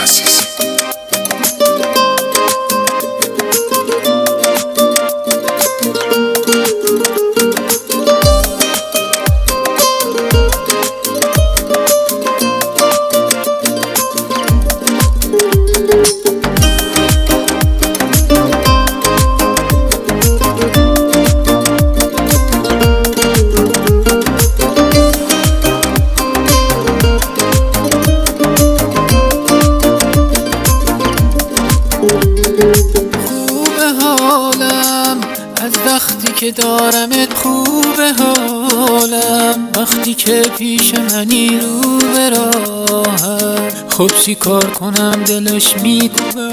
خوبه حالم از وقتی که دارمت، خوبه حالم وقتی که پیش منی رو به راهم. خب چی کار کنم دلش میکوبه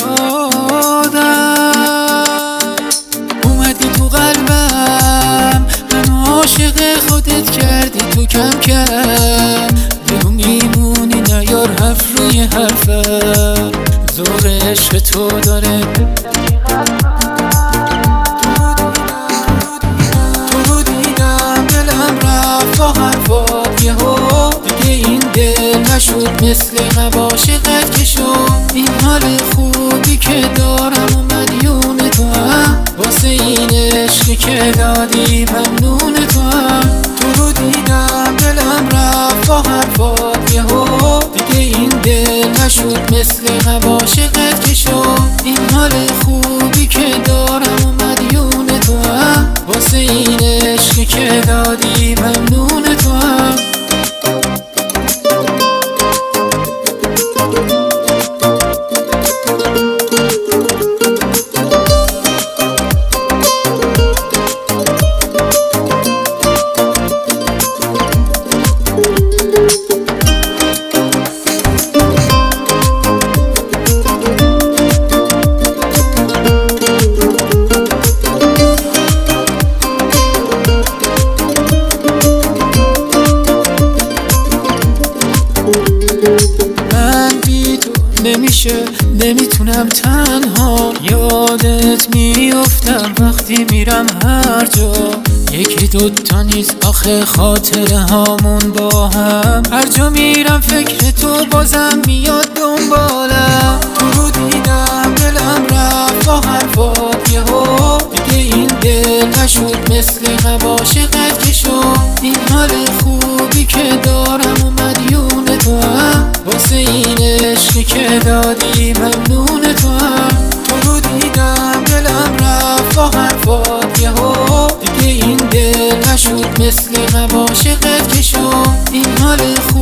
آدم. اومدی تو قلبم منو عاشق خودت کردی تو کم کم. بگو میمونی نیار حرف روی حرفم، ذوق عشق تو داره. تو دیدم دلم رفت با حرفات یهو، دیگه این دل نشد مثل عاشقت که شد. این حال خوبی که دارم و مدیون تو هم، واسه این عشقی که دادی ممنون تو هم. تو دیدم دلم رفت با حرفات یهو، دیگه این دل نشد مثل عاشقت که شد. این حال خوبی که دارم و مدیون تو هم، واسه این عشقی که دادی ممنون تو هم. من بی تو نمیشه، نمیتونم تنها. یادت میفتم وقتی میرم هر جا. یکی دوتا نیست آخه خاطره هامون با هم. هر جا میرم فکر تو بازم میاد دنبالم. تو دیدم دلم رفت با حرفات یهو، دیگه این دل نشد مثل عاشقت که شد. این حال خوبی که دارم و مدیون تو هم، واسه این عشقی که دادی ممنون تو هم. تو دیدم دلم رفت با حرفات یهو، دیگه این دل نشد مثل عاشقت که شد. این حال